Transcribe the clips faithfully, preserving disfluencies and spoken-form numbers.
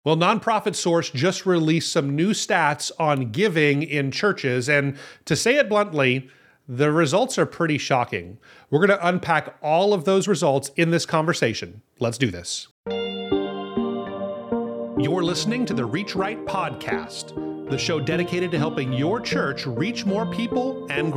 Well, Nonprofit Source just released some new stats on giving in churches, and to say it bluntly, the results are pretty shocking. We're going to unpack all of those results in this conversation. Let's do this. You're listening to the Reach Right Podcast, the show dedicated to helping your church reach more people and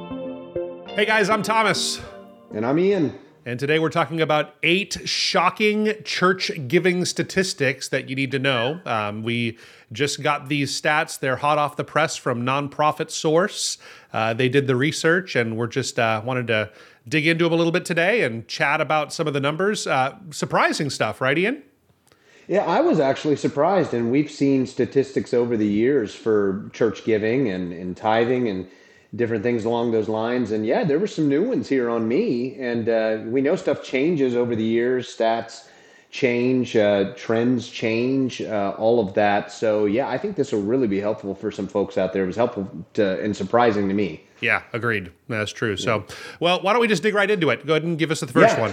grow. Hey guys, I'm Thomas. And I'm Ian. And today we're talking about eight shocking church giving statistics that you need to know. Um, we just got these stats. They're hot off the press from Nonprofit Source. Uh, they did the research, and we're just uh, wanted to dig into them a little bit today and chat about some of the numbers. Uh, surprising stuff, right, Ian? Yeah, I was actually surprised. And we've seen statistics over the years for church giving and, and tithing and different things along those lines. And yeah, there were some new ones here on me. And uh, we know stuff changes over the years, stats change, uh, trends change, uh, all of that. So yeah, I think this will really be helpful for some folks out there. It was helpful to, and surprising to me. Yeah, agreed. That's true. So, well, why don't we just dig right into it? Go ahead and give us the first yeah. one.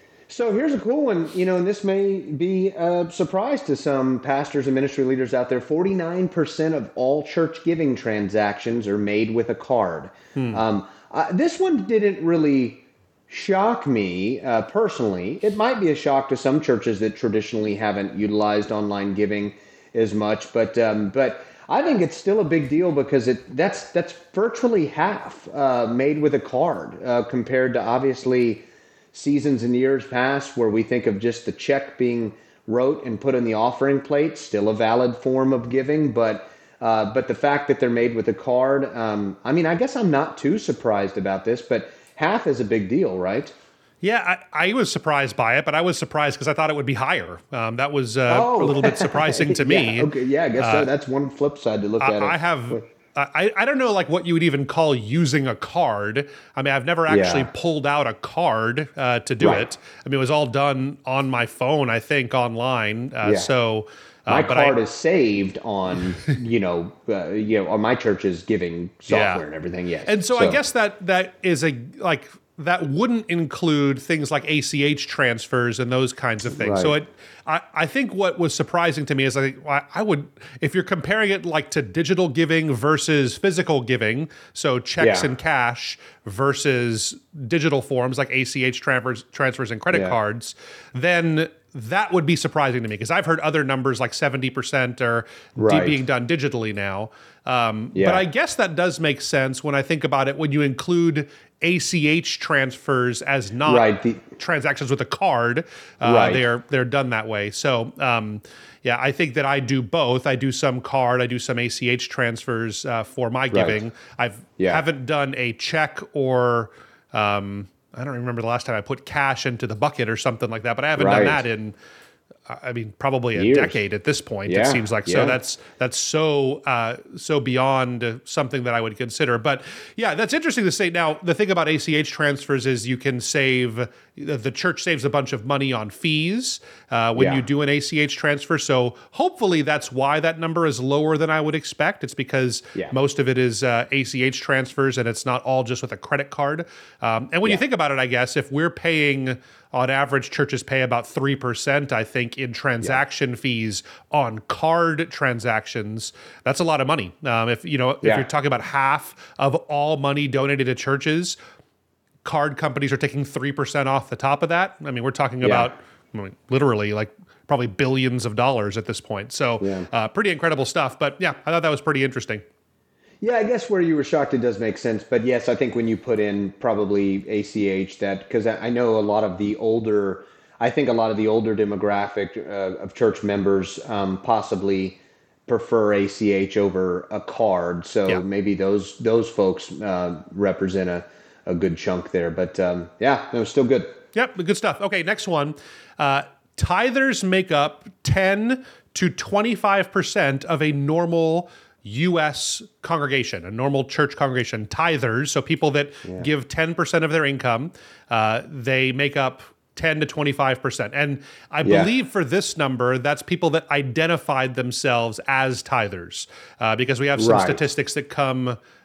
So here's a cool one, you know, and this may be a surprise to some pastors and ministry leaders out there. forty-nine percent of all church giving transactions are made with a card. Hmm. Um, uh, this one didn't really shock me uh, personally. It might be a shock to some churches that traditionally haven't utilized online giving as much, but um, but I think it's still a big deal because it that's that's virtually half uh, made with a card uh, compared to obviously seasons and years past where we think of just the check being wrote and put in the offering plate, still a valid form of giving, but uh, but the fact that they're made with a card, um, I mean, I guess I'm not too surprised about this, but half is a big deal, right? Yeah, I, I was surprised by it, but I was surprised because I thought it would be higher. Um, that was uh, oh. a little bit surprising to me. yeah, okay, yeah, I guess uh, so. That's one flip side to look I, at it. I have... I, I don't know like what you would even call using a card. I mean, I've never actually yeah. pulled out a card uh, to do right. it. I mean, it was all done on my phone, I think, online. Uh, yeah. So uh, my but card I, is saved on, you know, uh, you know, on my church's giving software yeah. and everything. Yes. And so, so I guess that that is a like that wouldn't include things like A C H transfers and those kinds of things. Right. So it, I, I think what was surprising to me is I think I, I would, if you're comparing it like to digital giving versus physical giving, so checks yeah. and cash versus digital forms like A C H transfers, transfers and credit yeah. cards, then that would be surprising to me because I've heard other numbers like seventy percent are right. being done digitally now. Um, yeah. But I guess that does make sense when I think about it, when you include A C H transfers as not right. the, transactions with a card. Uh, right. They're they're done that way. So um, yeah, I think that I do both. I do some card, I do some A C H transfers uh, for my giving. Right. I've yeah. haven't done a check or um, I don't remember the last time I put cash into the bucket or something like that, but I haven't right. done that in I mean, probably a Years. decade at this point. Yeah, it seems like yeah. so. That's that's so uh, so beyond something that I would consider. But yeah, that's interesting to say. Now, the thing about A C H transfers is you can save. The church saves a bunch of money on fees uh, when yeah. you do an A C H transfer. So hopefully that's why that number is lower than I would expect. It's because yeah. most of it is uh, A C H transfers, and it's not all just with a credit card. Um, and when yeah. you think about it, I guess if we're paying. On average, churches pay about three percent, I think, in transaction yeah. fees on card transactions. That's a lot of money. Um, if you know, if yeah. you're talking about half of all money donated to churches, card companies are taking three percent off the top of that. I mean, we're talking yeah. about I mean, literally like probably billions of dollars at this point. So yeah. uh, pretty incredible stuff. But yeah, I thought that was pretty interesting. Yeah, I guess where you were shocked, it does make sense. But yes, I think when you put in probably A C H, that because I know a lot of the older, I think a lot of the older demographic uh, of church members um, possibly prefer A C H over a card. So yeah. maybe those those folks uh, represent a, a good chunk there. But um, yeah, it was still good. Yep, good stuff. Okay, next one. Uh, tithers make up ten to twenty-five percent of a normal U S congregation, a normal church congregation. Tithers, so people that yeah. give ten percent of their income, uh, they make up ten to twenty-five percent. And I yeah. believe for this number, that's people that identified themselves as tithers, uh, because we have some right. statistics that come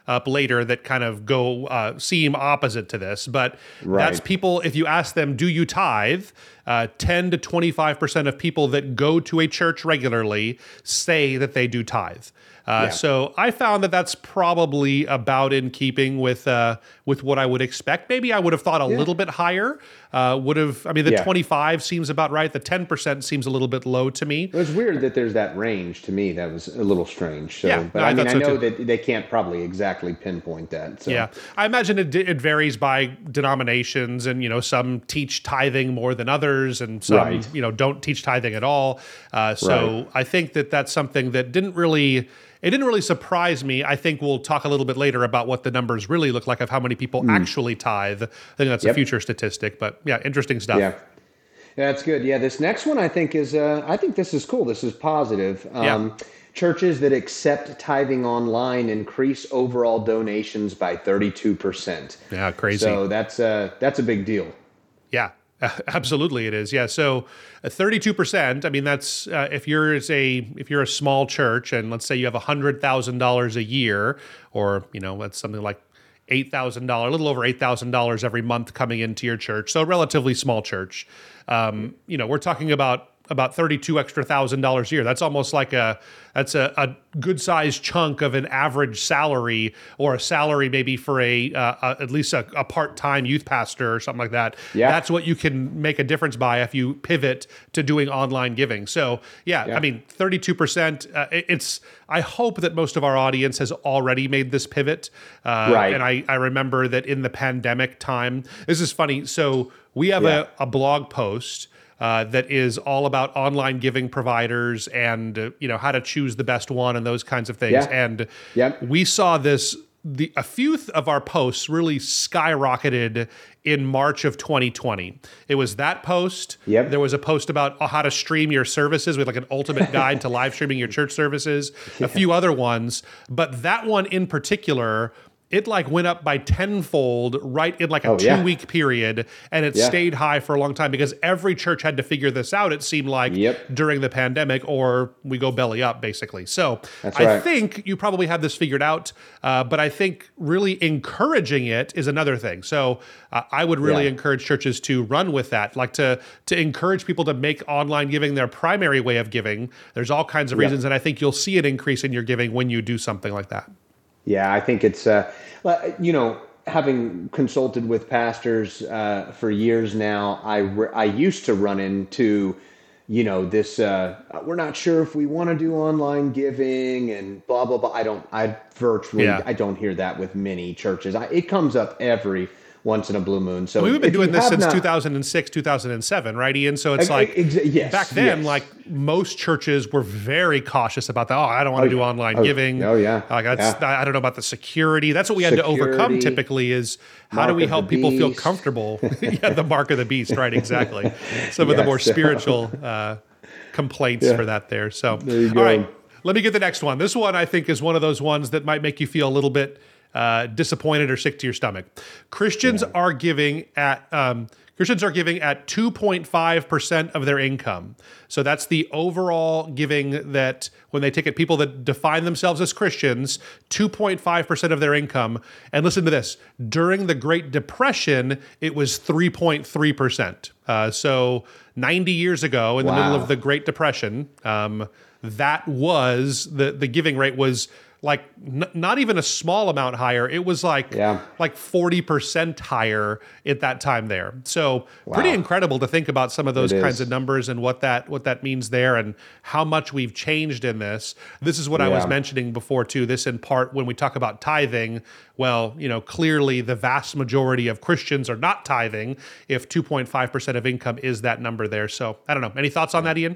up later that kind of go uh, seem opposite to this. But Right. that's people, if you ask them, do you tithe? Uh, ten to twenty-five percent of people that go to a church regularly say that they do tithe. Uh, Yeah. So I found that that's probably about in keeping with uh, with what I would expect. Maybe I would have thought a Yeah. little bit higher. Uh, would have, I mean, the Yeah. twenty-five seems about right. The ten percent seems a little bit low to me. It was weird that there's that range to me. That was a little strange. So, Yeah, but no, I I mean, thought I so know too. that they can't probably exactly pinpoint that. So. Yeah, I imagine it, it varies by denominations, and you know, some teach tithing more than others, and some Right. you know don't teach tithing at all. Uh, so Right. I think that that's something that didn't really. It didn't really surprise me. I think we'll talk a little bit later about what the numbers really look like of how many people actually tithe. I think that's a Yep. future statistic, but yeah, interesting stuff. Yeah. Yeah, that's good. Yeah, this next one I think is uh, I think this is cool. This is positive. Um, Yeah. Churches that accept tithing online increase overall donations by thirty-two percent. Yeah, crazy. So that's uh, that's a big deal. Yeah, absolutely it is. Yeah, so uh, thirty-two percent, I mean, that's uh, if you're as a if you're a small church and let's say you have one hundred thousand dollars a year, or, you know, that's something like eight thousand dollars, a little over eight thousand dollars every month coming into your church. So a relatively small church. Um, you know, we're talking about about thirty-two extra thousand dollars a year. That's almost like a that's a, a good sized chunk of an average salary, or a salary maybe for a, uh, a at least a, a part time youth pastor or something like that. Yeah. That's what you can make a difference by if you pivot to doing online giving. So yeah, Yeah. I mean, thirty-two percent. Uh, it- it's. I hope that most of our audience has already made this pivot. Uh, Right. And I I remember that in the pandemic time, this is funny. So we have Yeah. a, a blog post uh, that is all about online giving providers and uh, you know how to choose the best one and those kinds of things. Yeah. And Yep. we saw this. The a few th- of our posts really skyrocketed in March of twenty twenty. It was that post. Yep. There was a post about how to stream your services with like an ultimate guide to live streaming your church services. A few other ones, but that one in particular, it like went up by tenfold right in like a Oh, two yeah. week period, and it Yeah. stayed high for a long time because every church had to figure this out. It seemed like Yep. during the pandemic, or we go belly up basically. So That's I right. think you probably have this figured out, uh, but I think really encouraging it is another thing. So uh, I would really Yeah. encourage churches to run with that, like to to encourage people to make online giving their primary way of giving. There's all kinds of Yep. reasons, and I think you'll see an increase in your giving when you do something like that. Yeah, I think it's, uh, well, you know, having consulted with pastors uh, for years now, I, re- I used to run into, you know, this, uh, we're not sure if we want to do online giving and blah, blah, blah. I don't, I virtually, Yeah. I don't hear that with many churches. I, it comes up every once in a blue moon. So We've been if you doing this have since not- two thousand six, two thousand seven, right, Ian? So it's Ex- like ex- yes, back then, yes. like most churches were very cautious about that. Oh, I don't want to do yeah. online Oh, giving. oh, yeah. Like that's, Yeah. I don't know about the security. That's what we had to overcome Security, typically is how mark do we of help the people feel beast. comfortable? Yeah, the mark of the beast, right? Exactly. Some of the Yes. more spiritual uh, complaints Yeah. for that there. So, There you all go. right, let me get the next one. This one I think is one of those ones that might make you feel a little bit uh, disappointed or sick to your stomach. Christians are giving at um, Christians are giving at two point five percent of their income. So that's the overall giving that when they take it, people that define themselves as Christians, two point five percent of their income. And listen to this, during the Great Depression, it was three point three percent. Uh, so ninety years ago, in the middle Wow. of the Great Depression, um, that was, the, the giving rate was like n- not even a small amount higher. It was like Yeah. like forty percent higher at that time there. So pretty Wow. incredible to think about some of those It kinds is. of numbers and what that what that means there and how much we've changed in this. This is what I was Yeah. mentioning before too. This in part when we talk about tithing, well, you know, clearly the vast majority of Christians are not tithing if two point five percent of income is that number there. So I don't know. Any thoughts on that, Ian?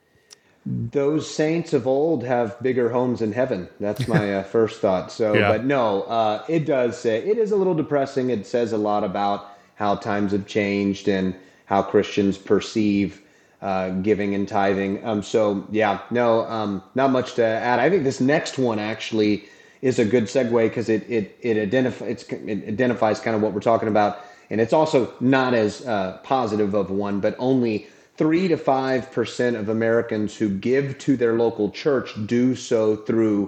Those saints of old have bigger homes in heaven. That's my uh, first thought. So, Yeah. but no, uh, it does say, it is a little depressing. It says a lot about how times have changed and how Christians perceive uh, giving and tithing. Um, so, yeah, no, um, not much to add. I think this next one actually is a good segue because it it it, identif- it's, it identifies kind of what we're talking about. And it's also not as uh, positive of one, but only three to five percent of Americans who give to their local church do so through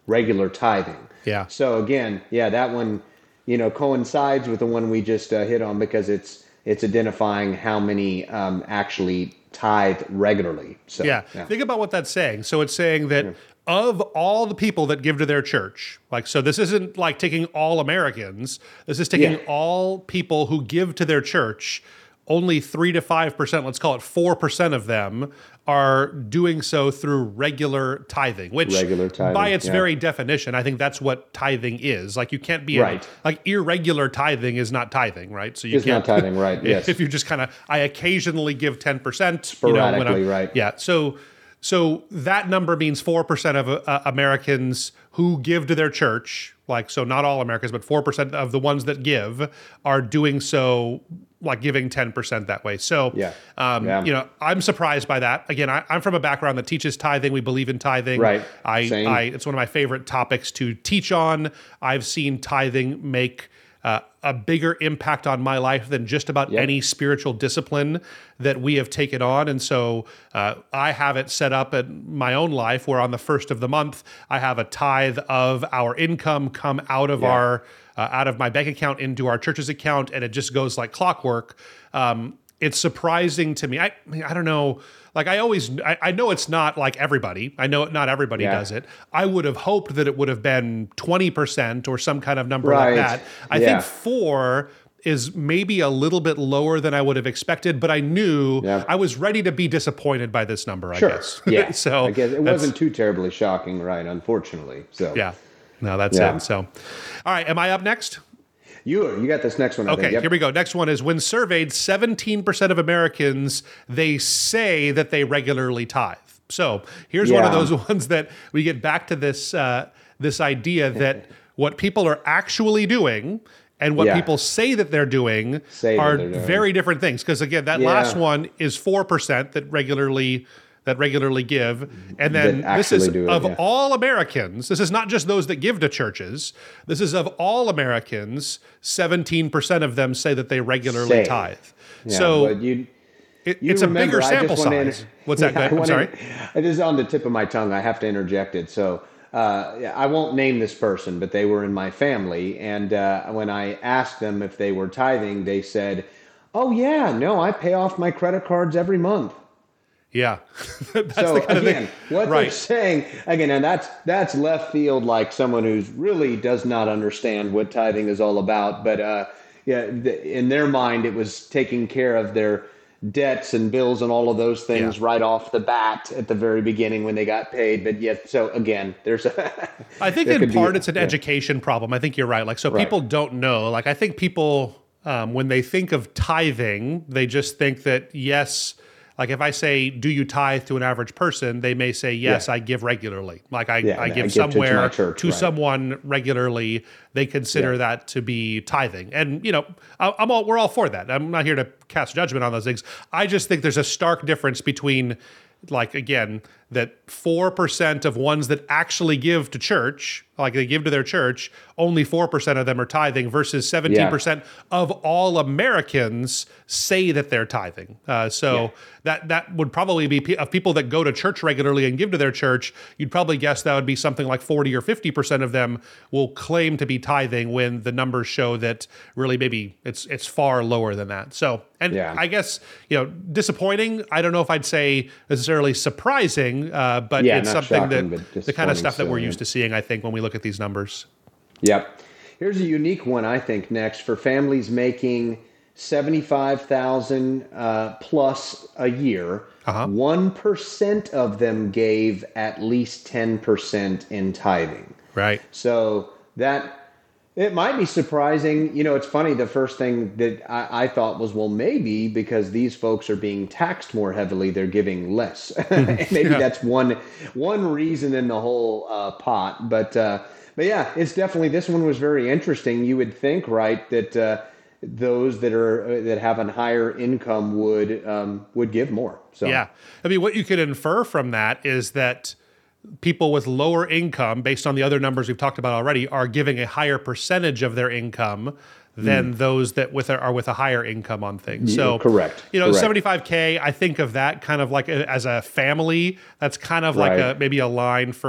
regular tithing. Yeah. So again, yeah, that one, you know, coincides with the one we just uh, hit on because it's it's identifying how many um, actually tithe regularly. So Yeah. yeah. Think about what that's saying. So it's saying that yeah. of all the people that give to their church, like, so this isn't like taking all Americans. This is taking yeah. all people who give to their church. Only three to five percent, let's call it four percent of them, are doing so through regular tithing, which regular tithing, by its yeah. very definition, I think that's what tithing is. Like, you can't be right. in, like, irregular tithing is not tithing, right? So you it's can't, not tithing, right? Yes. If you just kind of, I occasionally give ten percent, sporadically, you know, when right? Yeah. So, so that number means four percent of uh, Americans who give to their church, like, so not all Americans, but four percent of the ones that give are doing so, like giving ten percent that way. So, yeah. Um, yeah. you know, I'm surprised by that. Again, I, I'm from a background that teaches tithing. We believe in tithing. Right. I, Same. I, it's one of my favorite topics to teach on. I've seen tithing make uh, a bigger impact on my life than just about yep. any spiritual discipline that we have taken on. And so uh, I have it set up in my own life where on the first of the month, I have a tithe of our income come out of yeah. our Uh, out of my bank account into our church's account, and it just goes like clockwork. Um, it's surprising to me. I, I don't know. Like I always, I, I know it's not like everybody. I know not everybody yeah. does it. I would have hoped that it would have been twenty percent or some kind of number right. like that. I yeah. think four is maybe a little bit lower than I would have expected, but I knew yeah. I was ready to be disappointed by this number, sure. I guess. Yeah. so I guess it wasn't too terribly shocking, right? Unfortunately. So yeah. No, that's yeah. it. So, all right. Am I up next? You you got this next one. I okay, think. Yep. Here we go. Next one is when surveyed, seventeen percent of Americans, they say that they regularly tithe. So here's yeah. one of those ones that we get back to this uh, this idea that what people are actually doing and what yeah. people say that they're doing say are that doing. very different things. Because again, that yeah. last one is four percent that regularly that regularly give. And then this is it, of yeah. all Americans, this is not just those that give to churches, this is of all Americans, seventeen percent of them say that they regularly say. tithe. Yeah, so you, it, you it's remember, a bigger sample size. Inter- What's that? yeah, I'm sorry? In, it is on the tip of my tongue. I have to interject it. So uh, I won't name this person, but they were in my family. And uh, when I asked them if they were tithing, they said, oh, yeah, no, I pay off my credit cards every month. Yeah. That's so the kind again, of thing. what right. they're saying, again, and that's that's left field, like someone who's really does not understand what tithing is all about. But uh, yeah, th- in their mind, it was taking care of their debts and bills and all of those things yeah. right off the bat at the very beginning when they got paid. But yet, so again, there's a I think in part be, it's an yeah. education problem. I think you're right. Like, so right. people don't know. Like, I think people, um, when they think of tithing, they just think that, yes, like if I say, do you tithe to an average person, they may say, yes, yeah. I give regularly. Like I, yeah, I give I give somewhere to, to, church, to right. someone regularly. They consider yeah. that to be tithing. And, you know, I, I'm all, we're all for that. I'm not here to cast judgment on those things. I just think there's a stark difference between, like, again, that four percent of ones that actually give to church, like they give to their church, only four percent of them are tithing versus seventeen percent yeah. of all Americans say that they're tithing. Uh, so yeah. that that would probably be, pe- of people that go to church regularly and give to their church, you'd probably guess that would be something like forty or fifty percent of them will claim to be tithing when the numbers show that really maybe it's it's far lower than that. So, and yeah. I guess, you know, disappointing, I don't know if I'd say necessarily surprising, Uh, but yeah, it's something shocking, that the kind of stuff that so, we're yeah. used to seeing, I think, when we look at these numbers. Yep. Here's a unique one, I think, next for families making seventy-five thousand uh, plus a year. Uh-huh. one percent of them gave at least ten percent in tithing. Right. So that it might be surprising. You know, it's funny. The first thing that I, I thought was, well, maybe because these folks are being taxed more heavily, they're giving less. Maybe yeah. that's one one reason in the whole uh, pot. But uh, but yeah, it's definitely, this one was very interesting. You would think, right, that uh, those that are uh, that have a higher income would um, would give more. So yeah, I mean, what you could infer from that is that people with lower income, based on the other numbers we've talked about already, are giving a higher percentage of their income than mm. those that with a, are with a higher income on things. So, yeah, correct. You know, correct. seventy-five K, I think of that kind of like a, as a family. That's kind of like right. a maybe a line for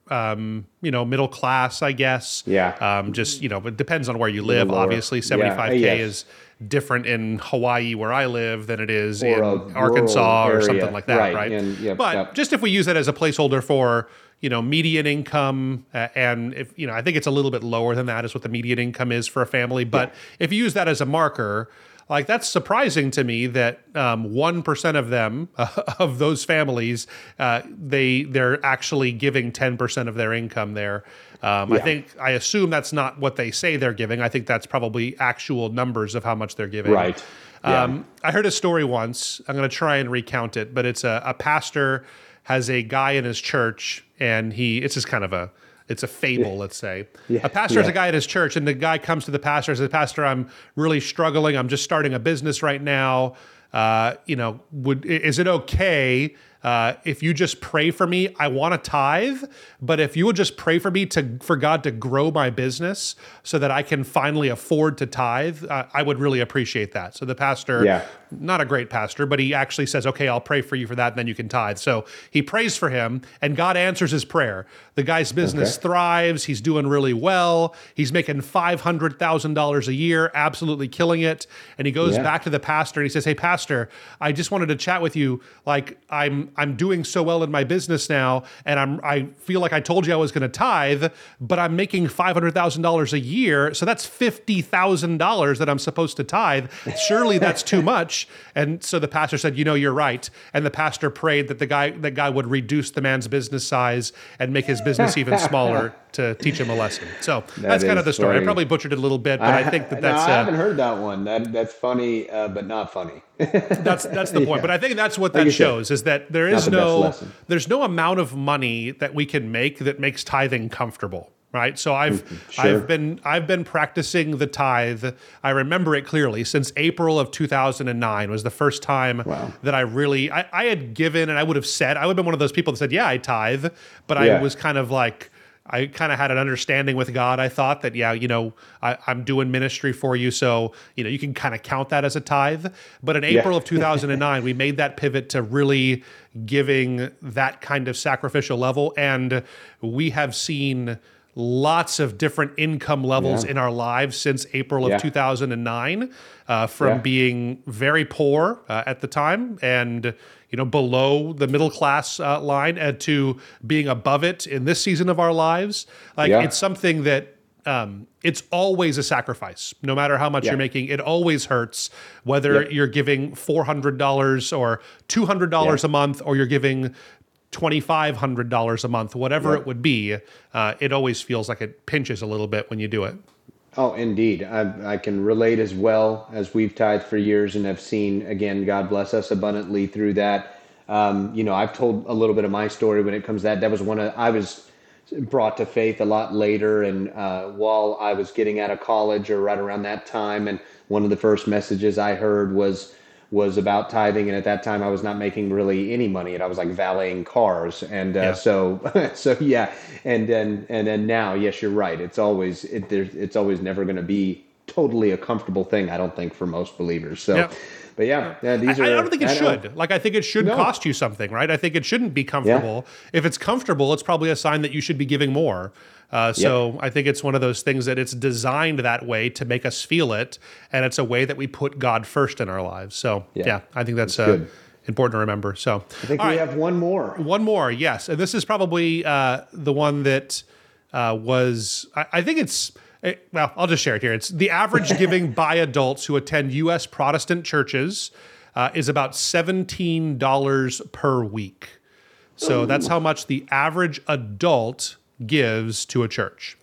um, you know, middle class, I guess. Yeah. Um, just, you know, it depends on where you live. lower. Obviously, seventy-five K Yeah, yes. is different in Hawaii where I live than it is Or a in rural Arkansas or area. something like that, right? Right, and- yep, but yep. just if we use that as a placeholder for, you know, median income, uh, and if, you know, I think it's a little bit lower than that is what the median income is for a family. But Yeah. if you use that as a marker, like that's surprising to me that um, one percent of them, uh, of those families, uh, they, they're actually giving ten percent of their income there. Um, I Yeah. think, I assume that's not what they say they're giving. I think that's probably actual numbers of how much they're giving. Right. Yeah. Um, I heard a story once. I'm going to try and recount it, but it's a, a pastor has a guy in his church, and he, it's just kind of a, it's a fable, let's say. Yeah. A pastor has Yeah. a guy at his church, and the guy comes to the pastor and says, Pastor, I'm really struggling. I'm just starting a business right now. Uh, you know, would is it okay uh, if you just pray for me? I want to tithe, but if you would just pray for me to for God to grow my business so that I can finally afford to tithe, uh, I would really appreciate that. So the pastor, Yeah. not a great pastor, but he actually says, okay, I'll pray for you for that, and then you can tithe. So he prays for him, and God answers his prayer. The guy's business Okay. thrives. He's doing really well. He's making five hundred thousand dollars a year, absolutely killing it. And he goes Yeah. back to the pastor, and he says, hey, Pastor, I just wanted to chat with you. Like, I'm I'm doing so well in my business now, and I'm I feel like I told you I was going to tithe, but I'm making five hundred thousand dollars a year, so that's fifty thousand dollars that I'm supposed to tithe. Surely that's too much. And so the pastor said, you know, you're right. And the pastor prayed that the guy that guy would reduce the man's business size and make his business even smaller to teach him a lesson. So That that's kind of is the story. I funny. probably butchered it a little bit, but I, think that no, that's I uh, haven't heard that one. That that's funny, uh, but not funny. that's that's the point. Yeah. But I think that's what Like that you said, shows is that there not is the best no lesson. there's no amount of money that we can make that makes tithing comfortable. Right. So I've Sure. I've been I've been practicing the tithe. I remember it clearly since April of two thousand nine was the first time Wow. that I really I, I had given, and I would have said I would have been one of those people that said, yeah, I tithe, but I Yeah. was kind of like I kind of had an understanding with God. I thought that, yeah, you know, I, I'm doing ministry for you, so you know you can kind of count that as a tithe. But in April of two thousand nine, we made that pivot to really giving that kind of sacrificial level, and we have seen lots of different income levels Yeah. in our lives since April of Yeah. two thousand nine, uh, from Yeah. being very poor uh, at the time and you know below the middle class uh, line, and to being above it in this season of our lives. Like Yeah. it's something that um, it's always a sacrifice, no matter how much Yeah. you're making. It always hurts, whether Yeah. you're giving four hundred dollars or two hundred dollars Yeah. a month, or you're giving twenty-five hundred dollars a month, whatever Yep. it would be. Uh, it always feels like it pinches a little bit when you do it. Oh, indeed. I, I can relate as well, as we've tithed for years and have seen, again, God bless us abundantly through that. Um, you know, I've told a little bit of my story when it comes to that. That was one of, I was brought to faith a lot later, and uh, while I was getting out of college or right around that time, and one of the first messages I heard was was about tithing, and at that time I was not making really any money, and I was like valeting cars, and uh, Yeah. so so yeah, and then and then now, yes, you're right. It's always it, there's, it's always never going to be totally a comfortable thing, I don't think, for most believers. So, Yeah. but yeah, yeah, these I, are. I don't think it I don't- should. Like, I think it should No. cost you something, right? I think it shouldn't be comfortable. If it's comfortable, it's probably a sign that you should be giving more. Uh, so I think it's one of those things that it's designed that way to make us feel it, and it's a way that we put God first in our lives. So yeah, Yeah. I think that's, That's uh, good. important to remember. So I think all we right. have one more. One more, yes. And this is probably uh, the one that uh, was, I, I think it's, eh, well, I'll just share it here. It's the average giving by adults who attend U S Protestant churches uh, is about seventeen dollars per week. So that's how much the average adult gives to a church.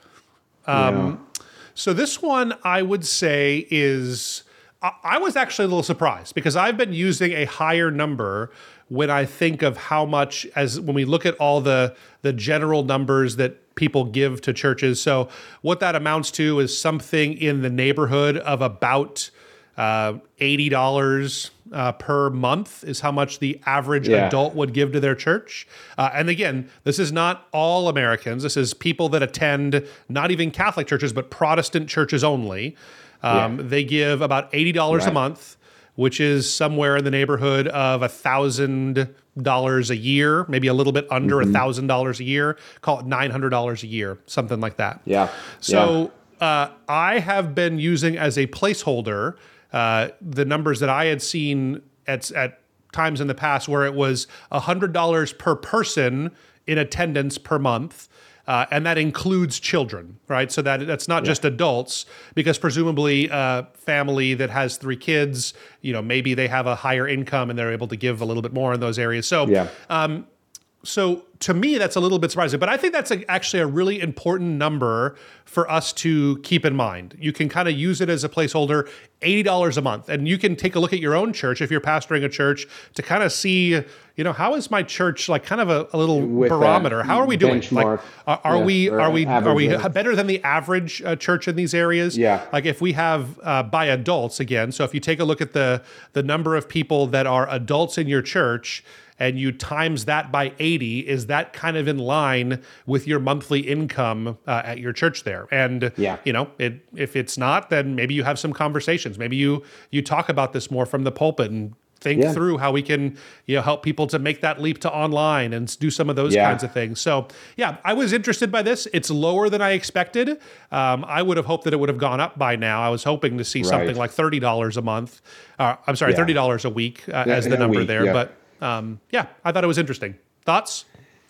Um, So this one, I would say, is I, I was actually a little surprised because I've been using a higher number when I think of how much, as when we look at all the the general numbers that people give to churches. So what that amounts to is something in the neighborhood of about uh, eighty dollars uh, per month is how much the average Yeah. adult would give to their church. Uh, and again, this is not all Americans. This is people that attend not even Catholic churches, but Protestant churches only. Um, Yeah. They give about eighty dollars a Right. month, which is somewhere in the neighborhood of a thousand dollars a year, maybe a little bit under a Mm-hmm. thousand dollars a year. Call it nine hundred dollars a year, something like that. Yeah. So uh, I have been using as a placeholder uh, the numbers that I had seen at at times in the past where it was one hundred dollars per person in attendance per month. Uh, and that includes children, right? So that that's not yeah. just adults, because presumably a family that has three kids, you know, maybe they have a higher income and they're able to give a little bit more in those areas. So, yeah. um, so to me, that's a little bit surprising, but I think that's a, actually a really important number for us to keep in mind. You can kind of use it as a placeholder, eighty dollars a month, and you can take a look at your own church if you're pastoring a church to kind of see, you know, how is my church, like kind of a, a little With barometer? How are we doing? Benchmark, like, are, are yeah, we are we are we average. better than the average uh, church in these areas? Yeah. Like if we have uh, by adults again, so if you take a look at the the number of people that are adults in your church, and you times that by eighty, is that kind of in line with your monthly income uh, at your church there? And, yeah. you know, it, if it's not, then maybe you have some conversations. Maybe you you talk about this more from the pulpit and think yeah. through how we can, you know, help people to make that leap to online and do some of those yeah. kinds of things. So, yeah, I was interested by this. It's lower than I expected. Um, I would have hoped that it would have gone up by now. I was hoping to see right. something like thirty dollars a month. Uh, I'm sorry, yeah. thirty dollars a week uh, yeah, as the number week, there. yeah. But Um, yeah, I thought it was interesting. Thoughts?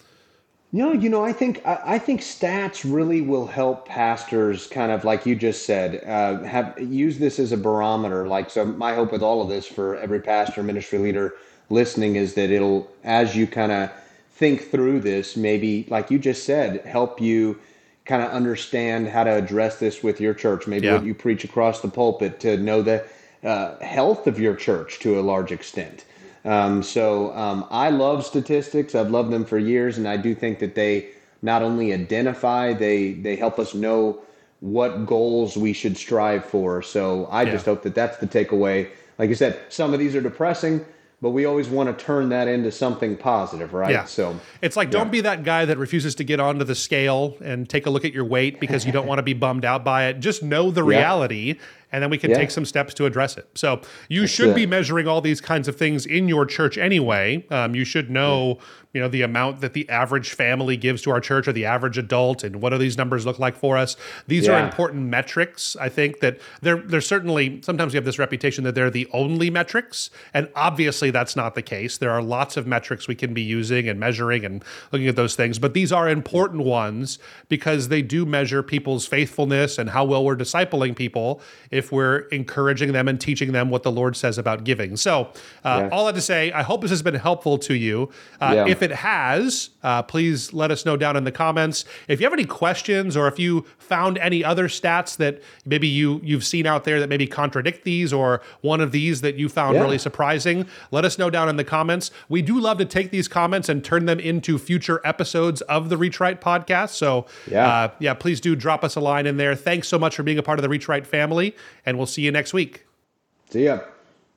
No, you know, I think I, I think stats really will help pastors, kind of like you just said, uh, have use this as a barometer. Like, so my hope with all of this for every pastor, ministry leader listening is that it'll, as you kind of think through this, maybe like you just said, help you kind of understand how to address this with your church. Maybe Yeah. what you preach across the pulpit, to know the uh, health of your church to a large extent. Um, so um, I love statistics. I've loved them for years, and I do think that they not only identify, they they help us know what goals we should strive for. So I Yeah. just hope that that's the takeaway. Like I said, some of these are depressing, but we always want to turn that into something positive, right? Yeah. So it's like, don't yeah. be that guy that refuses to get onto the scale and take a look at your weight because you don't want to be bummed out by it. Just know the Yeah. reality, and then we can Yeah. take some steps to address it. So you That's should it. be measuring all these kinds of things in your church anyway. Um, you should know, you know, the amount that the average family gives to our church, or the average adult, and what do these numbers look like for us. These are Yeah. important metrics. I think that they're they're certainly, sometimes we have this reputation that they're the only metrics, and obviously that's not the case. There are lots of metrics we can be using and measuring and looking at those things, but these are important ones because they do measure people's faithfulness and how well we're discipling people if we're encouraging them and teaching them what the Lord says about giving. So uh, Yeah. all that to say, I hope this has been helpful to you. Uh, Yeah. If it has, uh, please let us know down in the comments. If you have any questions, or if you found any other stats that maybe you, you've seen out there that maybe contradict these, or one of these that you found Yeah. really surprising, let us know down in the comments. We do love to take these comments and turn them into future episodes of the Reach Right podcast. So Yeah. uh, yeah, please do drop us a line in there. Thanks so much for being a part of the Reach Right family, and we'll see you next week. See ya.